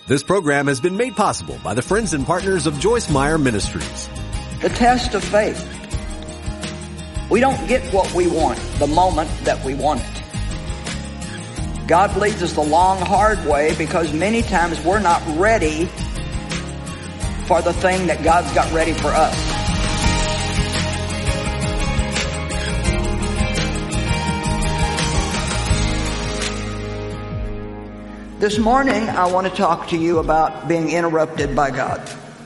This program has been made possible by the friends and partners of Joyce Meyer Ministries. The test of faith. We don't get what we want the moment that we want it. God leads us the long, hard way because many times we're not ready for the thing that God's got ready for us. This morning, I want to talk to you about being interrupted by God.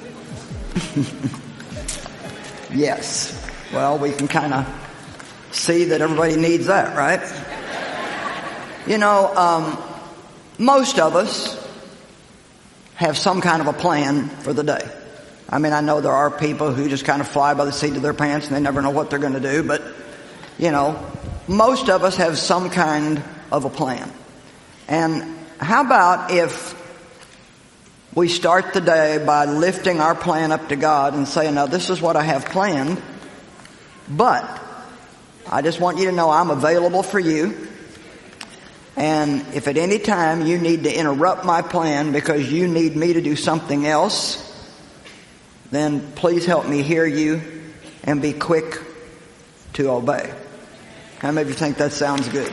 Yes. Well, we can kind of see that everybody needs that, right? You know, most of us have some kind of a plan for the day. I mean, I know there are people who just kind of fly by the seat of their pants and they never know what they're going to do, but, you know, most of us have some kind of a plan. And how about if we start the day by lifting our plan up to God and saying, now this is what I have planned, but I just want you to know I'm available for you. And if at any time you need to interrupt my plan because you need me to do something else, then please help me hear you and be quick to obey. How many of you think that sounds good?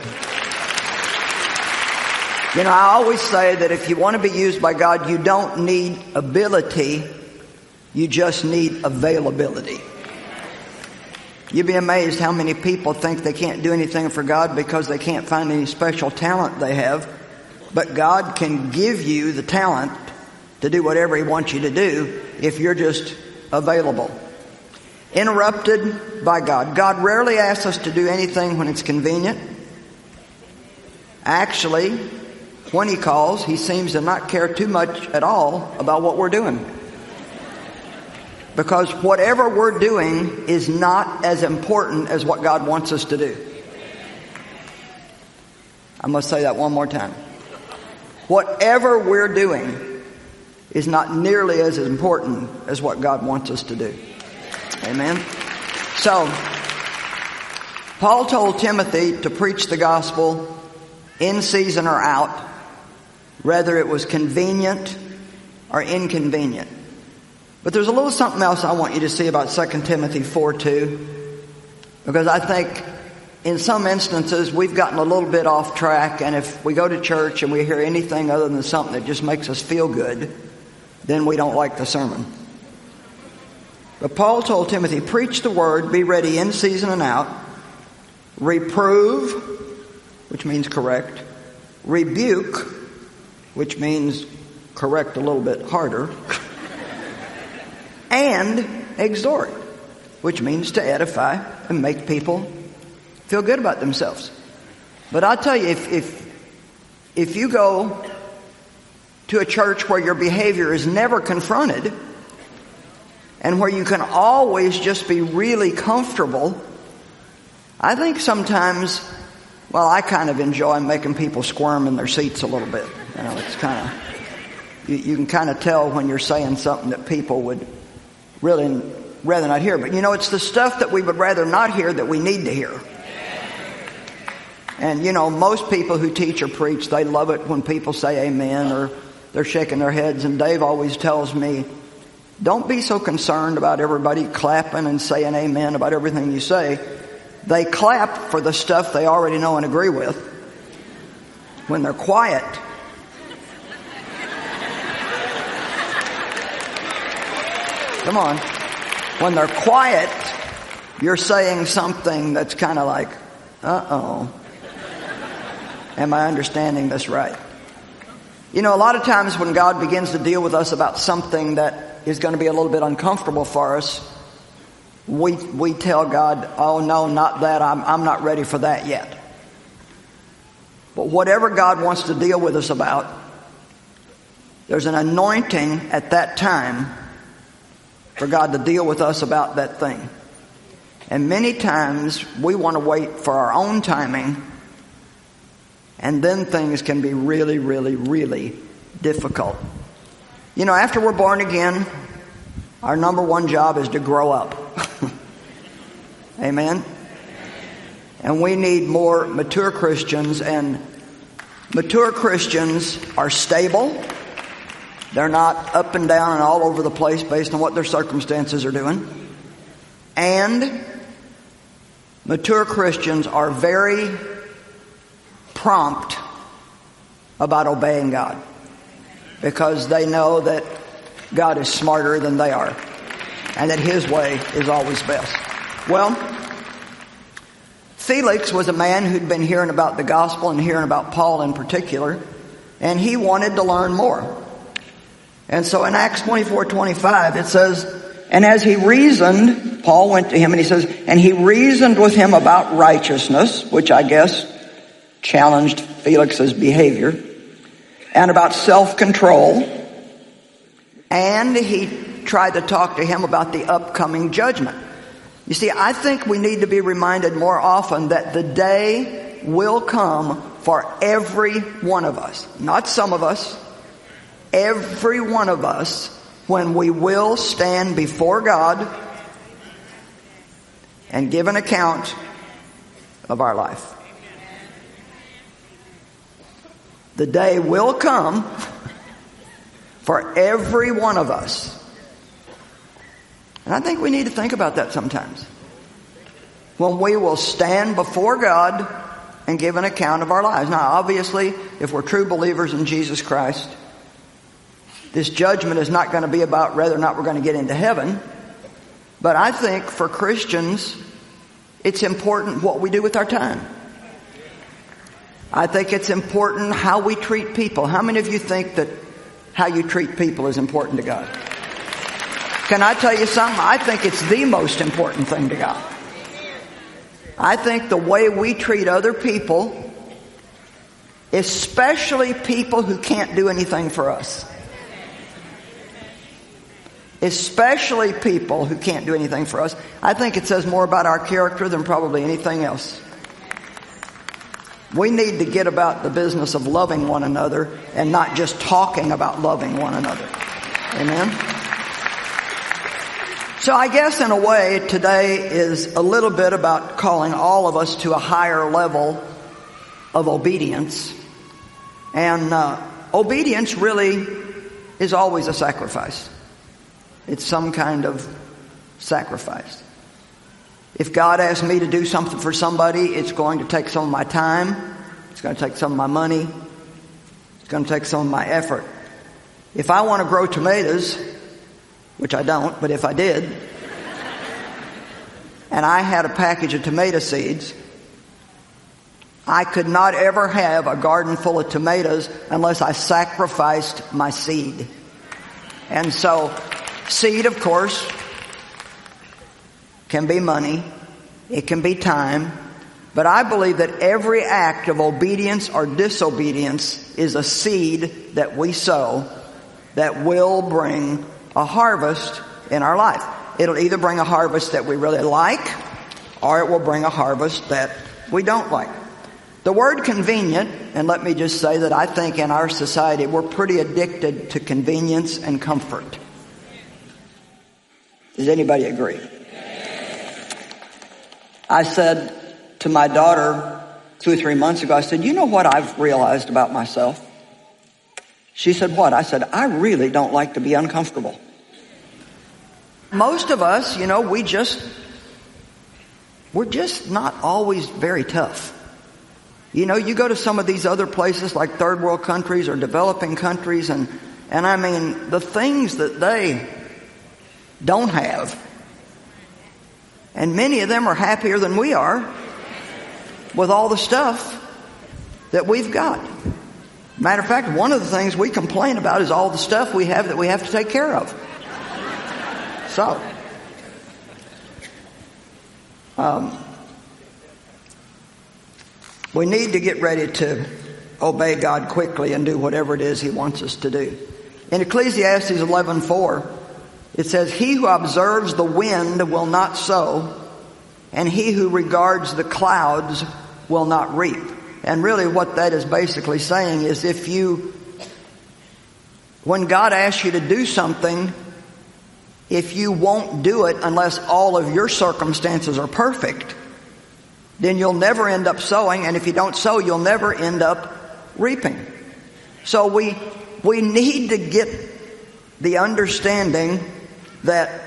You know, I always say that if you want to be used by God, you don't need ability, you just need availability. You'd be amazed how many people think they can't do anything for God because they can't find any special talent they have. But God can give you the talent to do whatever He wants you to do if you're just available. Interrupted by God. God rarely asks us to do anything when it's convenient. Actually, when He calls, He seems to not care too much at all about what we're doing. Because whatever we're doing is not as important as what God wants us to do. I must say that one more time. Whatever we're doing is not nearly as important as what God wants us to do. Amen? So, Paul told Timothy to preach the gospel in season or out, whether it was convenient or inconvenient. But there's a little something else I want you to see about 2 Timothy 4:2, because I think in some instances we've gotten a little bit off track, and if we go to church and we hear anything other than something that just makes us feel good, then we don't like the sermon. But Paul told Timothy, preach the word, be ready in season and out, reprove, which means correct, rebuke, which means correct a little bit harder, and exhort, which means to edify and make people feel good about themselves. But I'll tell you, if you go to a church where your behavior is never confronted and where you can always just be really comfortable, I think sometimes, well, I kind of enjoy making people squirm in their seats a little bit. You know, it's kind of, you can kind of tell when you're saying something that people would really rather not hear. But you know, it's the stuff that we would rather not hear that we need to hear. And you know, most people who teach or preach, they love it when people say amen or they're shaking their heads. And Dave always tells me, don't be so concerned about everybody clapping and saying amen about everything you say. They clap for the stuff they already know and agree with. When they're quiet, come on. When they're quiet, you're saying something that's kind of like, uh-oh. Am I understanding this right? You know, a lot of times when God begins to deal with us about something that is going to be a little bit uncomfortable for us, we tell God, oh no, not that. I'm not ready for that yet. But whatever God wants to deal with us about, there's an anointing at that time for God to deal with us about that thing. And many times we want to wait for our own timing, and then things can be really, really, really difficult. You know, after we're born again, our number one job is to grow up. Amen? And we need more mature Christians, and mature Christians are stable, They're not up and down and all over the place based on what their circumstances are doing. And mature Christians are very prompt about obeying God because they know that God is smarter than they are and that His way is always best. Well, Felix was a man who'd been hearing about the gospel and hearing about Paul in particular, and he wanted to learn more. And so in Acts 24:25 it says, and as he reasoned, Paul went to him and he says, and he reasoned with him about righteousness, which I guess challenged Felix's behavior, and about self-control, and he tried to talk to him about the upcoming judgment. You see, I think we need to be reminded more often that the day will come for every one of us, not some of us, every one of us, when we will stand before God and give an account of our life. The day will come for every one of us. And I think we need to think about that sometimes. When we will stand before God and give an account of our lives. Now, obviously, if we're true believers in Jesus Christ, this judgment is not going to be about whether or not we're going to get into heaven. But I think for Christians, it's important what we do with our time. I think it's important how we treat people. How many of you think that how you treat people is important to God? Can I tell you something? I think it's the most important thing to God. I think the way we treat other people, especially people who can't do anything for us, especially people who can't do anything for us, I think it says more about our character than probably anything else. We need to get about the business of loving one another and not just talking about loving one another. Amen? So I guess in a way today is a little bit about calling all of us to a higher level of obedience. And obedience really is always a sacrifice. It's some kind of sacrifice. If God asks me to do something for somebody, it's going to take some of my time. It's going to take some of my money. It's going to take some of my effort. If I want to grow tomatoes, which I don't, but if I did, and I had a package of tomato seeds, I could not ever have a garden full of tomatoes unless I sacrificed my seed. And so, seed, of course, can be money, it can be time, but I believe that every act of obedience or disobedience is a seed that we sow that will bring a harvest in our life. It'll either bring a harvest that we really like, or it will bring a harvest that we don't like. The word convenient, and let me just say that I think in our society we're pretty addicted to convenience and comfort. Does anybody agree? I said to my daughter 2 or 3 months ago, I said, you know what I've realized about myself? She said, what? I said, I really don't like to be uncomfortable. Most of us, you know, we're just not always very tough. You know, you go to some of these other places like third world countries or developing countries, and I mean, the things that they don't have, and many of them are happier than we are with all the stuff that we've got. Matter of fact, one of the things we complain about is all the stuff we have that we have to take care of. So, we need to get ready to obey God quickly and do whatever it is He wants us to do. In Ecclesiastes 11:4, it says, he who observes the wind will not sow, and he who regards the clouds will not reap. And really what that is basically saying is when God asks you to do something, if you won't do it unless all of your circumstances are perfect, then you'll never end up sowing, and if you don't sow, you'll never end up reaping. So we need to get the understanding that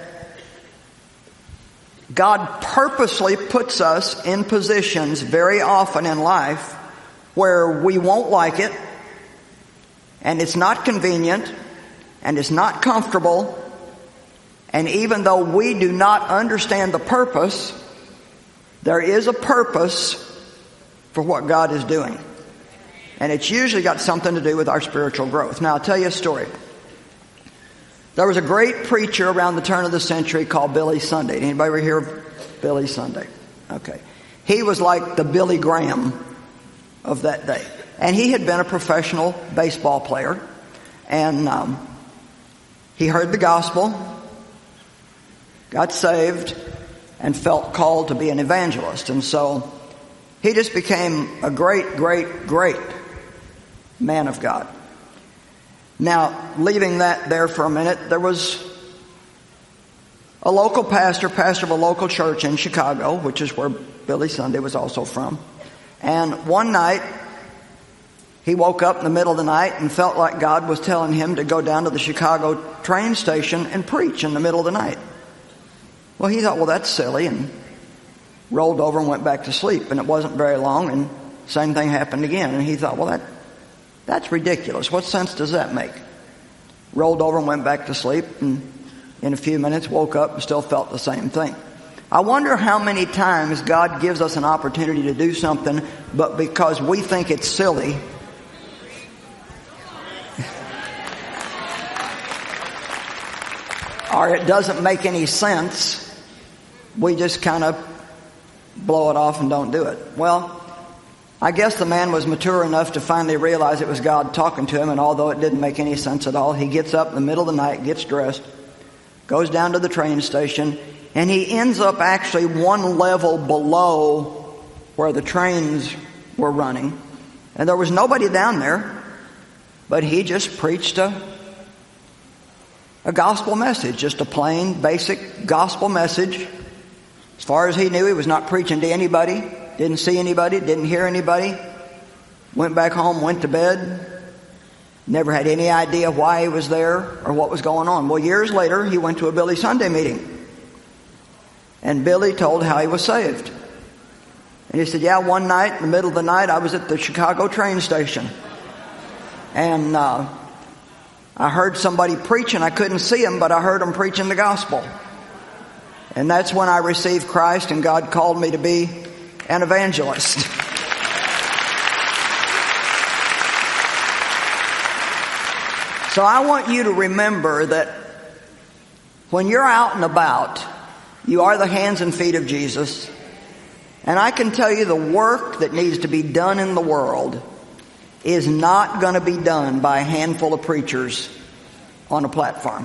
God purposely puts us in positions very often in life where we won't like it, and it's not convenient, and it's not comfortable, and even though we do not understand the purpose, there is a purpose for what God is doing. And it's usually got something to do with our spiritual growth. Now, I'll tell you a story. There was a great preacher around the turn of the century called Billy Sunday. Anybody ever hear of Billy Sunday? Okay. He was like the Billy Graham of that day. And he had been a professional baseball player. And he heard the gospel, got saved, and felt called to be an evangelist. And so he just became a great, great, great man of God. Now, leaving that there for a minute, there was a local pastor of a local church in Chicago, which is where Billy Sunday was also from. And one night, he woke up in the middle of the night and felt like God was telling him to go down to the Chicago train station and preach in the middle of the night. Well, he thought, well, that's silly, and rolled over and went back to sleep. And it wasn't very long, and same thing happened again. And he thought, well, that's ridiculous. What sense does that make? Rolled over and went back to sleep, and in a few minutes woke up and still felt the same thing. I wonder how many times God gives us an opportunity to do something, but because we think it's silly, or it doesn't make any sense, we just kind of blow it off and don't do it. Well, I guess the man was mature enough to finally realize it was God talking to him, and although it didn't make any sense at all, he gets up in the middle of the night, gets dressed, goes down to the train station, and he ends up actually one level below where the trains were running. And there was nobody down there, but he just preached a gospel message, just a plain, basic gospel message. As far as he knew, he was not preaching to anybody, didn't see anybody, didn't hear anybody, went back home, went to bed, never had any idea why he was there or what was going on. Well, years later, he went to a Billy Sunday meeting. And Billy told how he was saved. And he said, yeah, one night, in the middle of the night, I was at the Chicago train station. And I heard somebody preaching. I couldn't see him, but I heard him preaching the gospel. And that's when I received Christ, and God called me to be an evangelist. So I want you to remember that when you're out and about, you are the hands and feet of Jesus. And I can tell you the work that needs to be done in the world is not going to be done by a handful of preachers on a platform.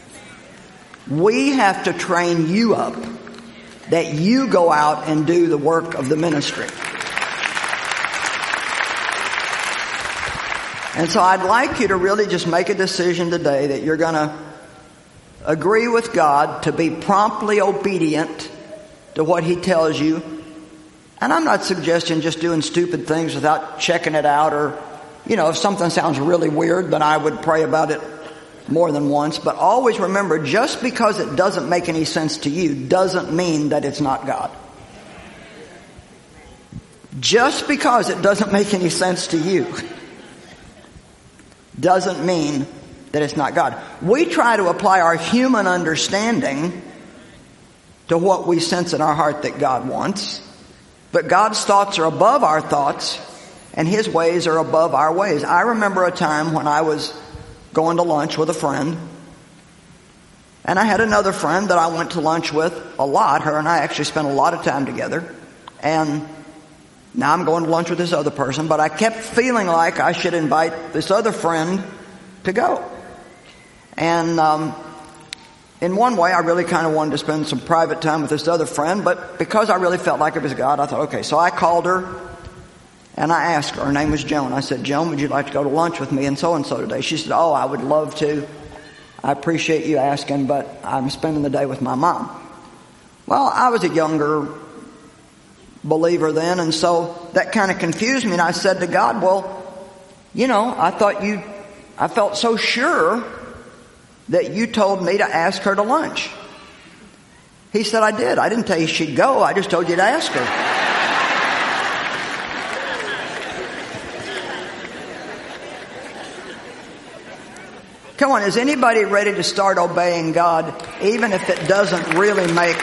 We have to train you up that you go out and do the work of the ministry. And so I'd like you to really just make a decision today that you're going to agree with God to be promptly obedient to what He tells you. And I'm not suggesting just doing stupid things without checking it out, or, if something sounds really weird, then I would pray about it more than once. But always remember, just because it doesn't make any sense to you doesn't mean that it's not God. Just because it doesn't make any sense to you doesn't mean that it's not God. We try to apply our human understanding to what we sense in our heart that God wants. But God's thoughts are above our thoughts, and His ways are above our ways. I remember a time when I was going to lunch with a friend, and I had another friend that I went to lunch with a lot. Her and I actually spent a lot of time together. And now I'm going to lunch with this other person, but I kept feeling like I should invite this other friend to go. And in one way, I really kind of wanted to spend some private time with this other friend, but because I really felt like it was God, I thought, okay. So I called her, and I asked her. Her name was Joan. I said, Joan, would you like to go to lunch with me and so-and-so today? She said, oh, I would love to. I appreciate you asking, but I'm spending the day with my mom. Well, I was a younger believer then, and so that kind of confused me, and I said to God, well, I felt so sure that you told me to ask her to lunch? He said, I did. I didn't tell you she'd go. I just told you to ask her. Come on, is anybody ready to start obeying God, even if it doesn't really make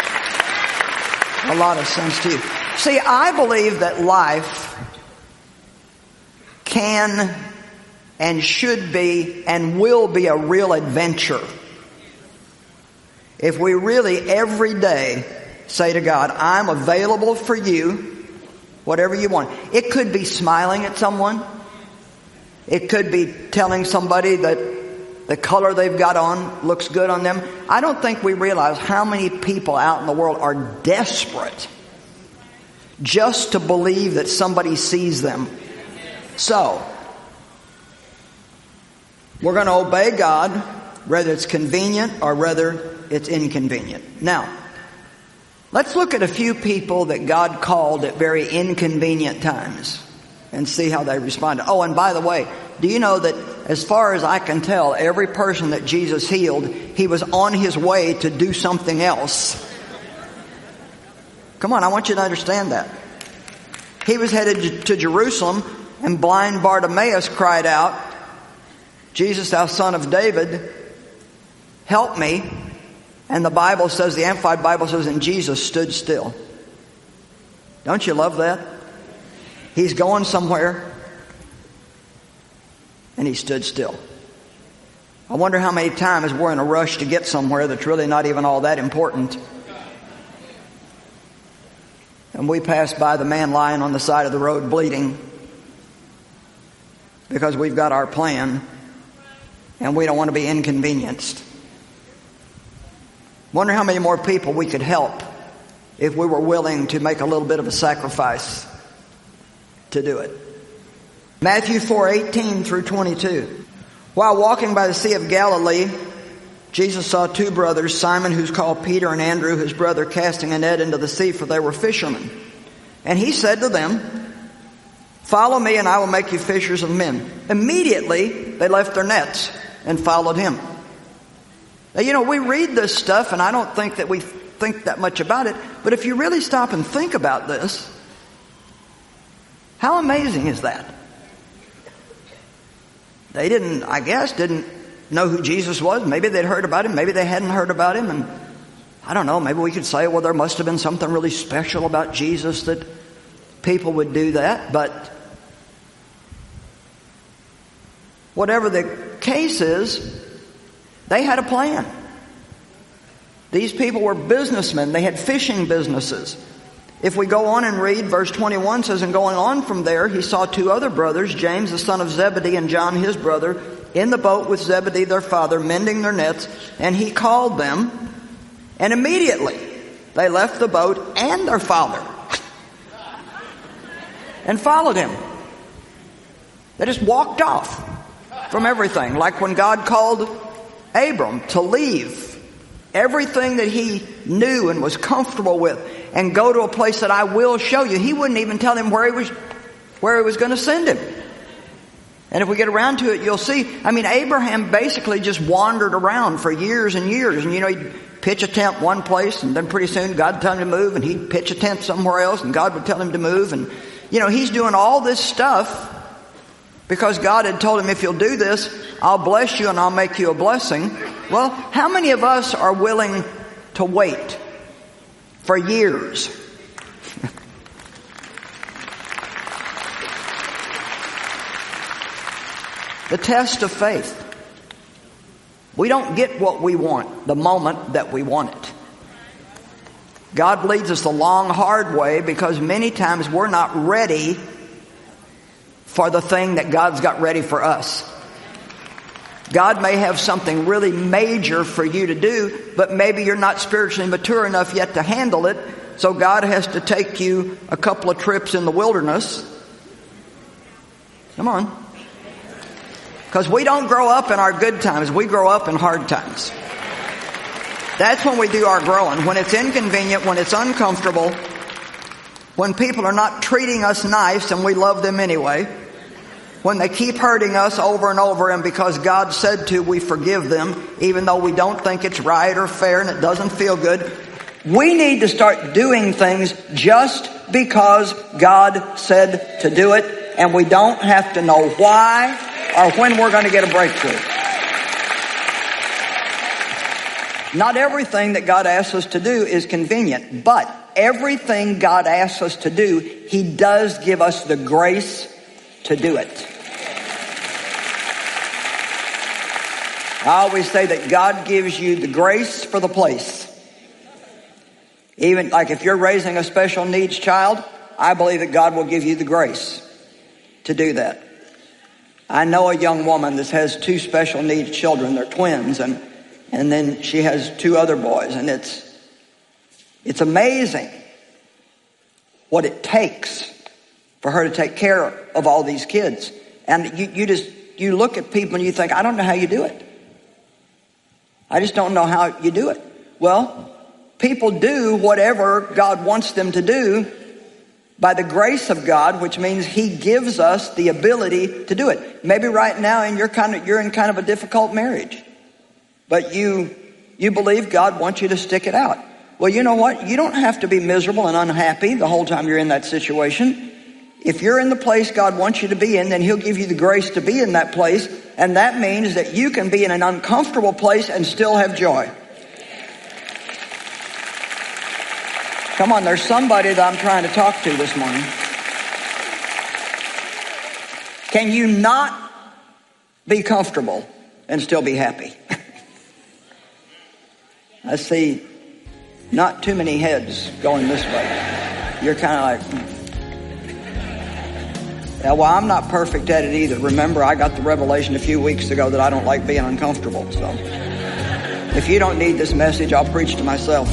a lot of sense to you? See, I believe that life can and should be and will be a real adventure if we really every day say to God, I'm available for you, whatever you want. It could be smiling at someone. It could be telling somebody that the color they've got on looks good on them. I don't think we realize how many people out in the world are desperate just to believe that somebody sees them. So, we're going to obey God, whether it's convenient or whether it's inconvenient. Now, let's look at a few people that God called at very inconvenient times and see how they responded. Oh, and by the way, do you know that as far as I can tell, every person that Jesus healed, he was on his way to do something else. Come on, I want you to understand that. He was headed to Jerusalem, and blind Bartimaeus cried out, Jesus, thou son of David, help me. And the Bible says, the Amplified Bible says, and Jesus stood still. Don't you love that? He's going somewhere, and he stood still. I wonder how many times we're in a rush to get somewhere that's really not even all that important. And we pass by the man lying on the side of the road bleeding because we've got our plan and we don't want to be inconvenienced. Wonder how many more people we could help if we were willing to make a little bit of a sacrifice to do it. Matthew 4:18 through 22. While walking by the Sea of Galilee, Jesus saw two brothers, Simon, who's called Peter, and Andrew, his brother, casting a net into the sea, for they were fishermen. And he said to them, follow me and I will make you fishers of men. Immediately they left their nets and followed him. Now, you know, we read this stuff and I don't think that we think that much about it, but if you really stop and think about this, how amazing is that? They didn't know who Jesus was. Maybe they'd heard about him. Maybe they hadn't heard about him. And I don't know, maybe we could say, well, there must have been something really special about Jesus that people would do that. But whatever the case is, they had a plan. These people were businessmen. They had fishing businesses. If we go on and read, verse 21 says, and going on from there, he saw two other brothers, James the son of Zebedee and John his brother, in the boat with Zebedee their father, mending their nets, and he called them, and immediately they left the boat and their father and followed him. They just walked off from everything, like when God called Abram to leave everything that he knew and was comfortable with and go to a place that I will show you. He wouldn't even tell him where he was going to send him. And if we get around to it, you'll see, Abraham basically just wandered around for years and years. And he'd pitch a tent one place, and then pretty soon God would tell him to move, and he'd pitch a tent somewhere else, and God would tell him to move. And, he's doing all this stuff because God had told him, if you'll do this, I'll bless you and I'll make you a blessing. Well, how many of us are willing to wait for years? The test of faith. We don't get what we want the moment that we want it. God leads us the long, hard way because many times we're not ready for the thing that God's got ready for us. God may have something really major for you to do, but maybe you're not spiritually mature enough yet to handle it, so God has to take you a couple of trips in the wilderness. Come on. Because we don't grow up in our good times, we grow up in hard times. That's when we do our growing. When it's inconvenient, when it's uncomfortable, when people are not treating us nice and we love them anyway. when they keep hurting us over and over, and because God said to, we forgive them, even though we don't think it's right or fair and it doesn't feel good. We need to start doing things just because God said to do it, and we don't have to know why or when we're going to get a breakthrough. Not everything that God asks us to do is convenient, but everything God asks us to do, He does give us the grace to do it. I always say that God gives you the grace for the place. Even like if you're raising a special needs child, I believe that God will give you the grace to do that. I know a young woman that has 2 special needs children. They're twins, and then she has 2 other boys, and it's amazing what it takes for her to take care of all these kids. And you look at people and you think, I don't know how you do it. I just don't know how you do it. Well, people do whatever God wants them to do by the grace of God, which means He gives us the ability to do it. Maybe right now you're in kind of a difficult marriage, but you believe God wants you to stick it out. Well, you know what? You don't have to be miserable and unhappy the whole time you're in that situation. If you're in the place God wants you to be in, then He'll give you the grace to be in that place, and that means that you can be in an uncomfortable place and still have joy. Come on, there's somebody that I'm trying to talk to this morning. Can you not be comfortable and still be happy? I see not too many heads going this way. You're kind of like, yeah, well, I'm not perfect at it either. Remember, I got the revelation a few weeks ago that I don't like being uncomfortable. So if you don't need this message, I'll preach to myself.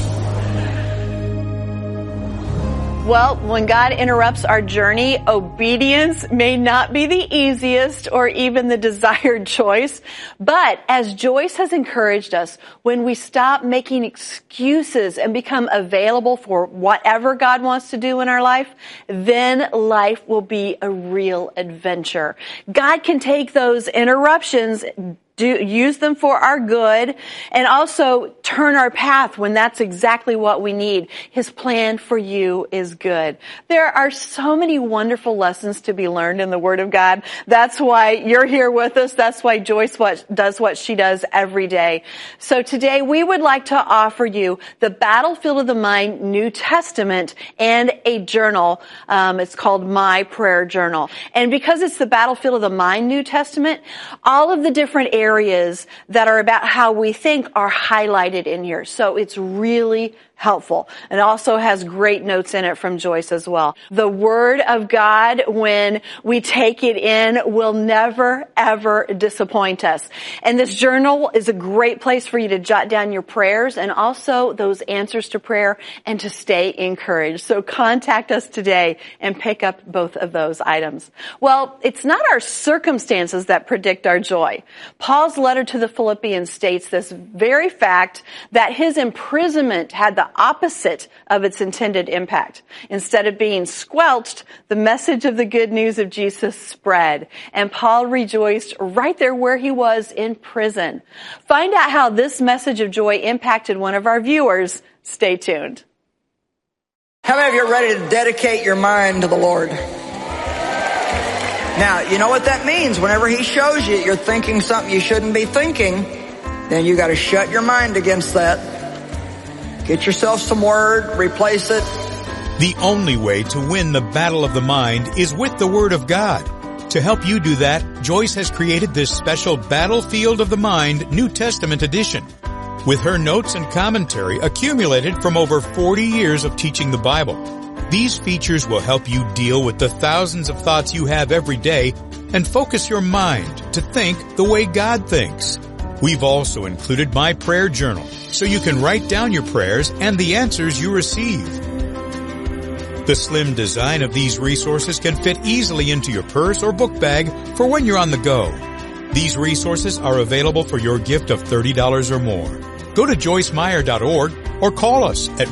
Well, when God interrupts our journey, obedience may not be the easiest or even the desired choice. But as Joyce has encouraged us, when we stop making excuses and become available for whatever God wants to do in our life, then life will be a real adventure. God can take those interruptions, use them for our good, and also turn our path when that's exactly what we need. His plan for you is good. There are so many wonderful lessons to be learned in the Word of God. That's why you're here with us. That's why Joyce does what she does every day. So today we would like to offer you the Battlefield of the Mind New Testament and a journal. It's called My Prayer Journal. And because it's the Battlefield of the Mind New Testament, all of the different areas that are about how we think are highlighted in here. So it's really helpful. And also has great notes in it from Joyce as well. The Word of God, when we take it in, will never, ever disappoint us. And this journal is a great place for you to jot down your prayers and also those answers to prayer and to stay encouraged. So contact us today and pick up both of those items. Well, it's not our circumstances that predict our joy. Paul's letter to the Philippians states this very fact, that his imprisonment had the opposite of its intended impact. Instead of being squelched, the message of the good news of Jesus spread, and Paul rejoiced right there where he was in prison. Find out how this message of joy impacted one of our viewers. Stay tuned. How many of you are ready to dedicate your mind to the Lord? Now, you know what that means. Whenever He shows you you're thinking something you shouldn't be thinking, then you got to shut your mind against that. Get yourself some Word, replace it. The only way to win the battle of the mind is with the Word of God. To help you do that, Joyce has created this special Battlefield of the Mind New Testament edition. With her notes and commentary accumulated from over 40 years of teaching the Bible. These features will help you deal with the thousands of thoughts you have every day and focus your mind to think the way God thinks. We've also included My Prayer Journal, so you can write down your prayers and the answers you receive. The slim design of these resources can fit easily into your purse or book bag for when you're on the go. These resources are available for your gift of $30 or more. Go to joycemeyer.org or call us at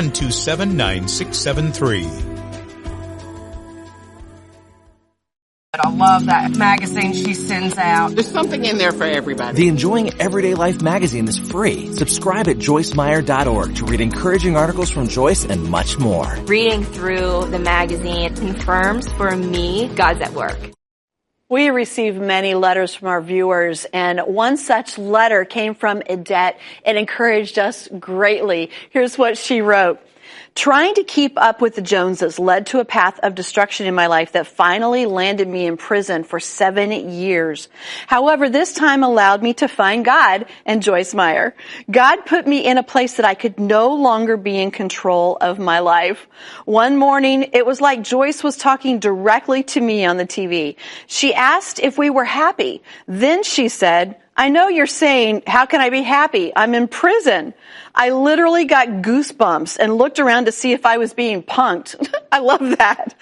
1-800-727-9673. love that magazine she sends out. There's something in there for everybody. The Enjoying Everyday Life magazine is free. Subscribe at joycemeyer.org to read encouraging articles from Joyce and much more. Reading through the magazine confirms for me God's at work. We receive many letters from our viewers, and one such letter came from Edette. It encouraged us greatly. Here's what she wrote. Trying to keep up with the Joneses led to a path of destruction in my life that finally landed me in prison for 7 years. However, this time allowed me to find God and Joyce Meyer. God put me in a place that I could no longer be in control of my life. One morning, it was like Joyce was talking directly to me on the TV. She asked if we were happy. Then she said, I know you're saying, how can I be happy? I'm in prison. I literally got goosebumps and looked around to see if I was being punked. I love that.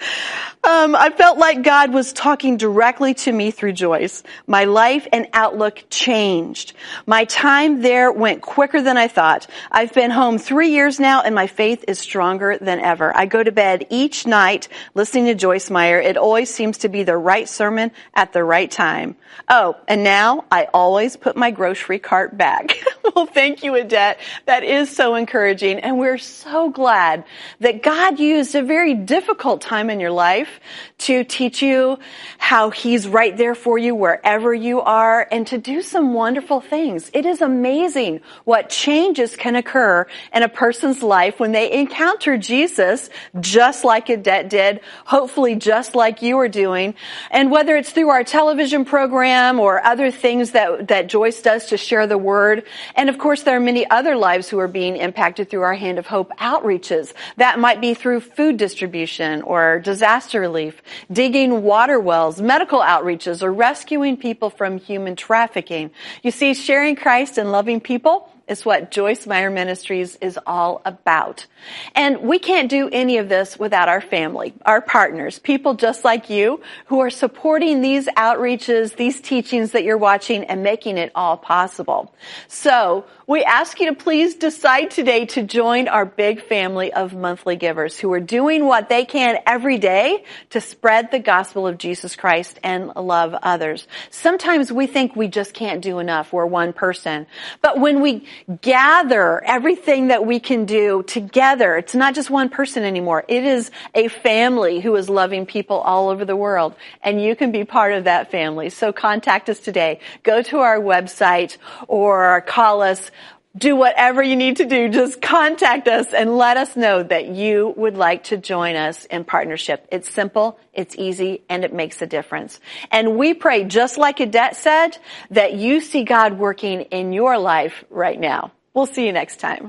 I felt like God was talking directly to me through Joyce. My life and outlook changed. My time there went quicker than I thought. I've been home 3 years now, and my faith is stronger than ever. I go to bed each night listening to Joyce Meyer. It always seems to be the right sermon at the right time. Oh, and now I always put my grocery cart back. Well, thank you, Edette. That is so encouraging, and we're so glad that God used a very difficult time in your life to teach you how He's right there for you wherever you are and to do some wonderful things. It is amazing what changes can occur in a person's life when they encounter Jesus, just like Edette did, hopefully just like you are doing. And whether it's through our television program or other things that Joyce does to share the word. And of course, there are many other lives who are being impacted through our Hand of Hope outreaches. That might be through food distribution or disaster relief, digging water wells, medical outreaches, or rescuing people from human trafficking. You see, sharing Christ and loving people is what Joyce Meyer Ministries is all about. And we can't do any of this without our family, our partners, people just like you who are supporting these outreaches, these teachings that you're watching and making it all possible. So we ask you to please decide today to join our big family of monthly givers who are doing what they can every day to spread the gospel of Jesus Christ and love others. Sometimes we think we just can't do enough. We're one person. But when we gather everything that we can do together, it's not just one person anymore. It is a family who is loving people all over the world. And you can be part of that family. So contact us today. Go to our website or call us. Do whatever you need to do. Just contact us and let us know that you would like to join us in partnership. It's simple, it's easy, and it makes a difference. And we pray, just like Edette said, that you see God working in your life right now. We'll see you next time.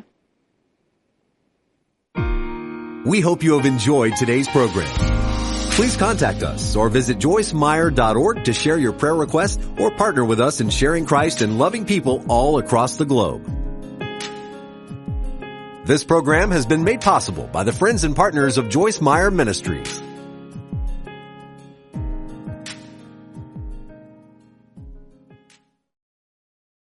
We hope you have enjoyed today's program. Please contact us or visit joycemeyer.org to share your prayer requests or partner with us in sharing Christ and loving people all across the globe. This program has been made possible by the friends and partners of Joyce Meyer Ministries.